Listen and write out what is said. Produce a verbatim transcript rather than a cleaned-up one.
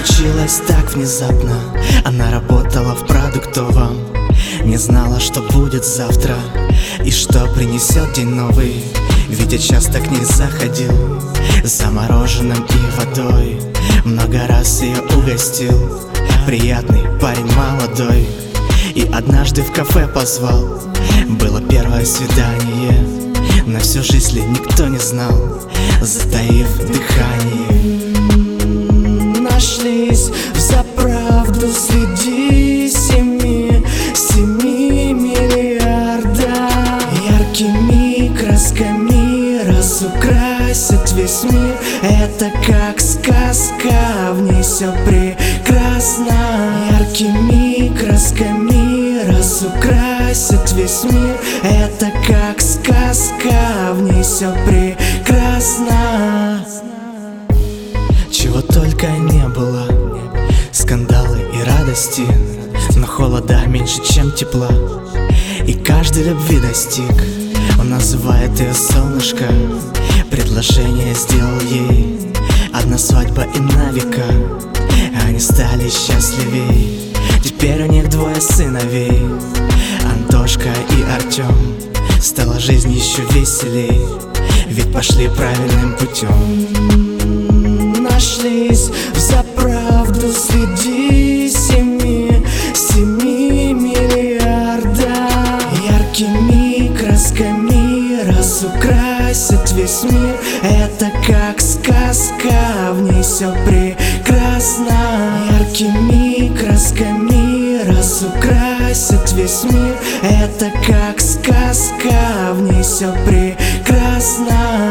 случилось так внезапно. Она работала в продуктовом, не знала, что будет завтра и что принесет день новый. Ведь я часто к ней заходил за мороженым и водой. Много раз ее угостил, приятный парень молодой. И однажды в кафе позвал, было первое свидание. На всю жизнь ли никто не знал, затаив дыхание. Нашлись взаправду среди семи, семи миллиардов. Яркими красками разукрасят весь мир. Это как сказка, в ней все прекрасно. Яркими красками разукрасят весь мир. Это как сказка, в ней все прекрасно. Чего только не было, скандалы и радости, но холода меньше, чем тепла, и каждый любви достиг. Он называет ее солнышко, предложение сделал ей. Одна свадьба и на века, они стали счастливей. Теперь у них двое сыновей, Антошка и Артем. Стала жизнь еще веселей, ведь пошли правильным путем. Нашлись взаправду среди семи, семи миллиардов. Яркими красками разукрасят весь мир. Это как сказка, в ней все прекрасно. Яркими красками разукрасят весь мир. Это как сказка, в ней все прекрасно.